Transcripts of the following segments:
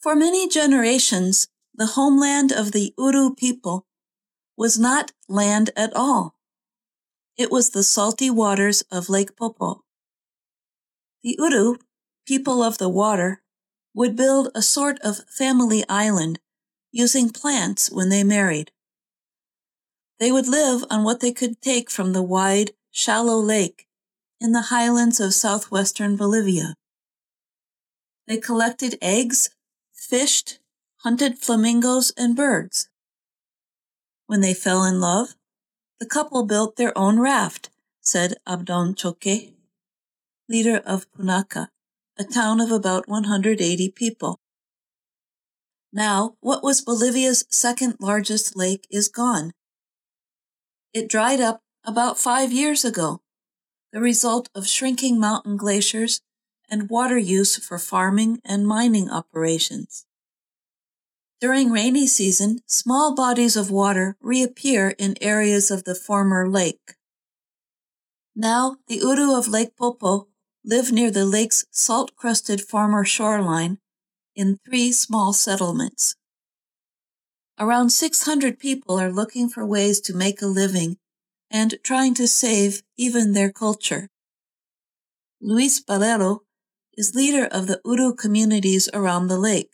For many generations, the homeland of the Uru people was not land at all. It was the salty waters of Lake Popo. The Uru, people of the water, would build a sort of family island using plants when they married. They would live on what they could take from the wide, shallow lake in the highlands of southwestern Bolivia. They collected eggs, fished, hunted flamingos and birds. When they fell in love, the couple built their own raft, said Abdon Choque, leader of Punaca, a town of about 180 people. Now, what was Bolivia's second largest lake is gone. It dried up about 5 years ago, the result of shrinking mountain glaciers and water use for farming and mining operations. During rainy season, small bodies of water reappear in areas of the former lake. Now, the Uru of Lake Popo live near the lake's salt-crusted former shoreline in 3 small settlements. Around 600 people are looking for ways to make a living and trying to save even their culture. Luis Valero is leader of the Uru communities around the lake.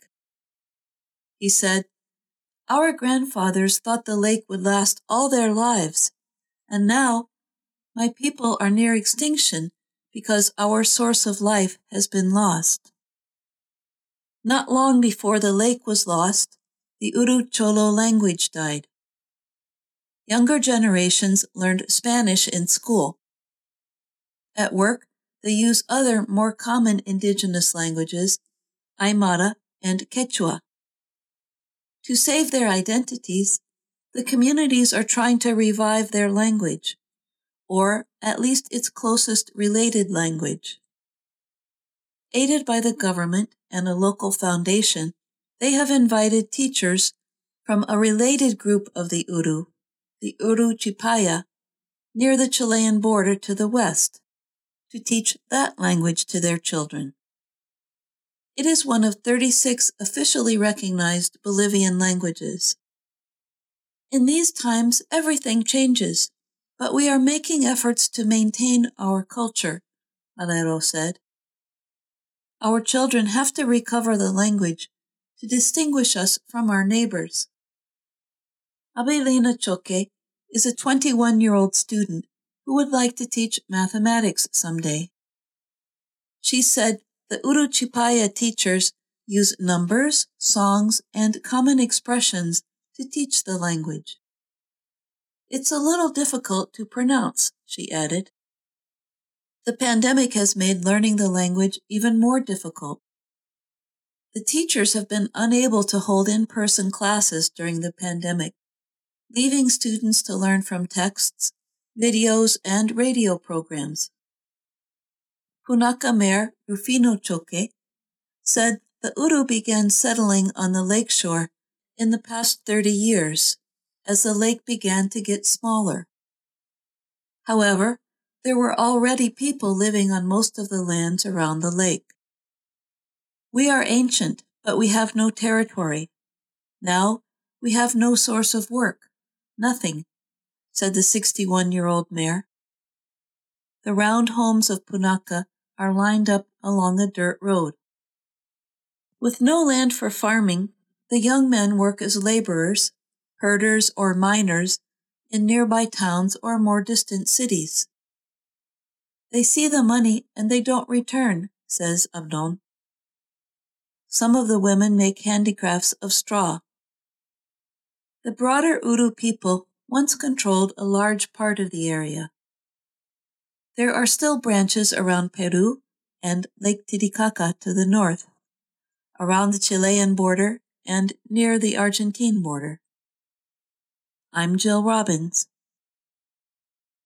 He said, "Our grandfathers thought the lake would last all their lives, and now my people are near extinction because our source of life has been lost." Not long before the lake was lost, the Uru Cholo language died. Younger generations learned Spanish in school. At work, they use other more common indigenous languages, Aymara and Quechua. To save their identities, the communities are trying to revive their language, or at least its closest related language. Aided by the government and a local foundation, they have invited teachers from a related group of the Uru Chipaya, near the Chilean border to the west, to teach that language to their children. It is one of 36 officially recognized Bolivian languages. In these times, everything changes, but we are making efforts to maintain our culture, Valero said. Our children have to recover the language to distinguish us from our neighbors. Abelina Choque is a 21-year-old student who would like to teach mathematics someday. She said the Uru Chipaya teachers use numbers, songs, and common expressions to teach the language. It's a little difficult to pronounce, she added. The pandemic has made learning the language even more difficult. The teachers have been unable to hold in-person classes during the pandemic, leaving students to learn from texts, videos, and radio programs. Punaca Mayor Rufino Choque said the Uru began settling on the lakeshore in the past 30 years as the lake began to get smaller. However, there were already people living on most of the lands around the lake. We are ancient, but we have no territory. Now we have no source of work, nothing, said the 61-year-old mayor. The round homes of Punaca are lined up along a dirt road. With no land for farming, the young men work as laborers, herders, or miners in nearby towns or more distant cities. They see the money and they don't return, says Abdon. Some of the women make handicrafts of straw. The broader Uru people once controlled a large part of the area. There are still branches around Peru and Lake Titicaca to the north, around the Chilean border and near the Argentine border. I'm Jill Robbins.